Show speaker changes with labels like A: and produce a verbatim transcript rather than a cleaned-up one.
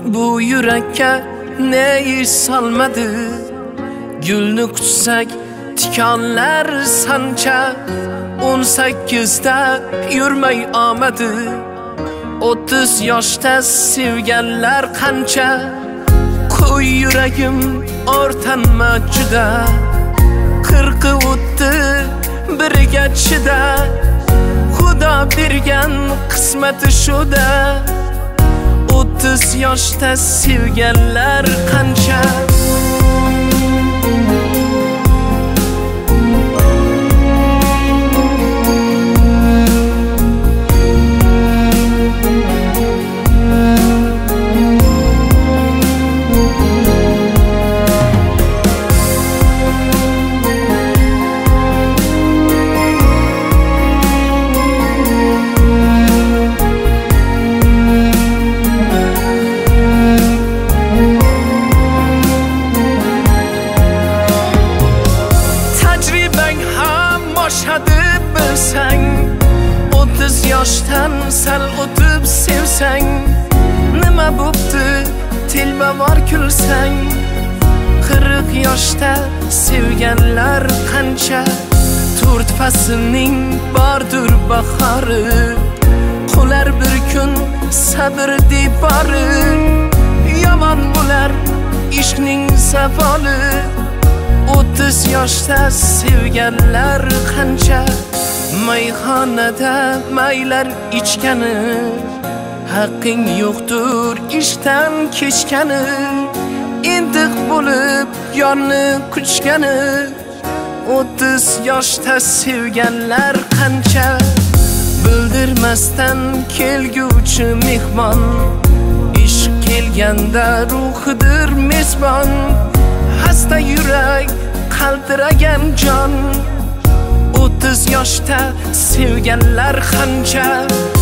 A: Bu yurakka ne ish solmadi? Gulni kutsak tikonlar sancha. o'n sakkizda yurmay omadi. o'ttiz yoshda sevganlar qancha. Qo'y yuragim ortanma juda. qirqi o'tdi biriga chida. Xudo bergan qismati shuda. o'ttiz yoshda sevganlar qancha. o'ttiz yoshdan sal o'tib sevsang, nima bo'pti telbavor kulsang. qirq yoshda sevganlar qancha. to'rt faslning bordir bahori. qolar bir kun sabr debori. yomon bo'lar ishqning zavoli. o'ttiz yoshda sevganlar qancha. Mayxonada maylar ichgani, haqqing yo'qdir ishdan kechgani. Indiq bo'lib yonni kuchgani. o'ttiz yoshda sevganlar qancha. Bildirmasdan kelguvchi mehmon, ishq kelganda ruhidir mezbon. Hasta yurak qaltiragan jon. o'ttiz yoshda sevganlar qancha.